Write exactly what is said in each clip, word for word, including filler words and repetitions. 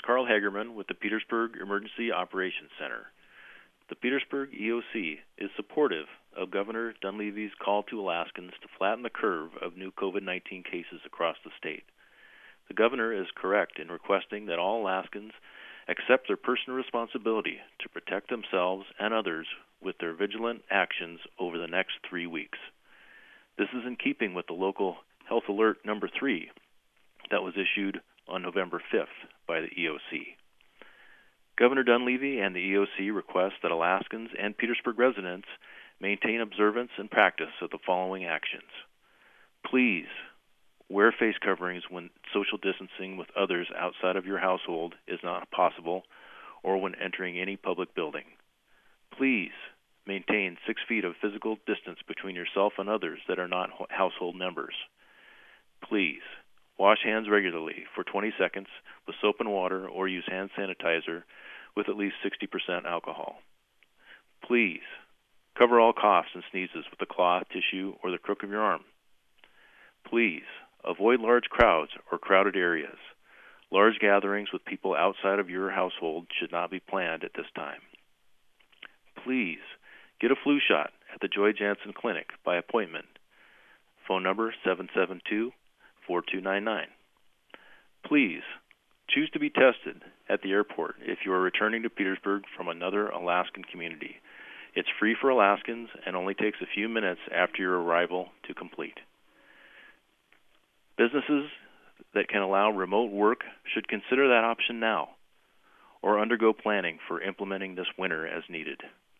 Carl Hagerman with the Petersburg Emergency Operations Center. The Petersburg E O C is supportive of Governor Dunleavy's call to Alaskans to flatten the curve of new COVID nineteen cases across the state. The governor is correct in requesting that all Alaskans accept their personal responsibility to protect themselves and others with their vigilant actions over the next three weeks. This is in keeping with the local Health Alert number three that was issued on November fifth by the E O C. Governor Dunleavy and the E O C request that Alaskans and Petersburg residents maintain observance and practice of the following actions. Please wear face coverings when social distancing with others outside of your household is not possible or when entering any public building. Please maintain six feet of physical distance between yourself and others that are not household members. Please wash hands regularly for twenty seconds with soap and water or use hand sanitizer with at least sixty percent alcohol. Please cover all coughs and sneezes with a cloth, tissue, or the crook of your arm. Please avoid large crowds or crowded areas. Large gatherings with people outside of your household should not be planned at this time. Please get a flu shot at the Joy Jansen Clinic by appointment. Phone number seven seven two, four two nine nine. Please choose to be tested at the airport if you are returning to Petersburg from another Alaskan community. It's free for Alaskans and only takes a few minutes after your arrival to complete. Businesses that can allow remote work should consider that option now or undergo planning for implementing this winter as needed.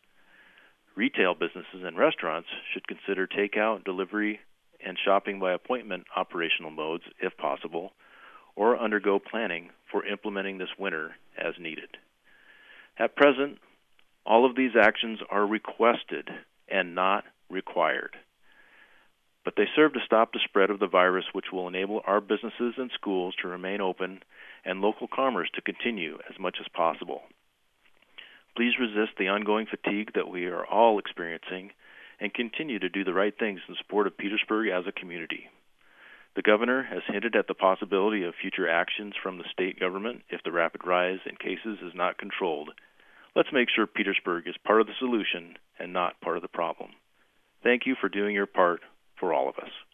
Retail businesses and restaurants should consider takeout, delivery, and shopping by appointment operational modes if possible, or undergo planning for implementing this winter as needed. At present, all of these actions are requested and not required, but they serve to stop the spread of the virus, which will enable our businesses and schools to remain open and local commerce to continue as much as possible. Please resist the ongoing fatigue that we are all experiencing and continue to do the right things in support of Petersburg as a community. The governor has hinted at the possibility of future actions from the state government if the rapid rise in cases is not controlled. Let's make sure Petersburg is part of the solution and not part of the problem. Thank you for doing your part for all of us.